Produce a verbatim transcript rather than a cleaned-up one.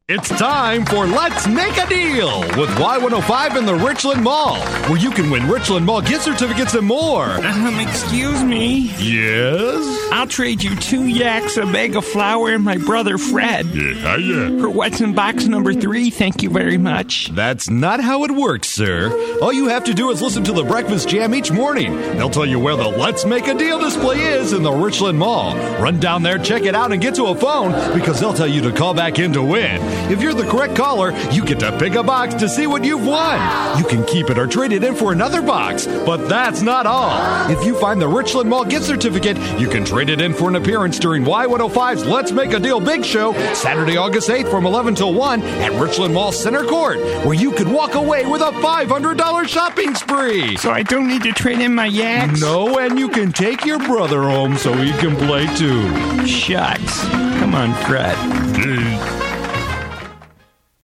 It's time for Let's Make a Deal with Y one oh five in the Richland Mall, where you can win Richland Mall gift certificates and more. Um, excuse me? Yes? I'll trade you two yaks, a bag of flour, and my brother Fred. Yeah, yeah. For what's in box number three, thank you very much. That's not how it works, sir. All you have to do is listen to the Breakfast Jam each morning. They'll tell you where the Let's Make a Deal display is in the Richland Mall. Run down there, check it out, and get to a phone, because they'll tell you to call back in to win. If you're the correct caller, you get to pick a box to see what you've won. You can keep it or trade it in for another box, but that's not all. If you find the Richland Mall gift certificate, you can trade it in for an appearance during Y one oh five's Let's Make a Deal Big Show, Saturday, August eighth from eleven till one at Richland Mall Center Court, where you could walk away with a five hundred dollars shopping spree. So I don't need to trade in my yaks? No, and you can take your brother home so he can play too. Shucks. Come on, Fred.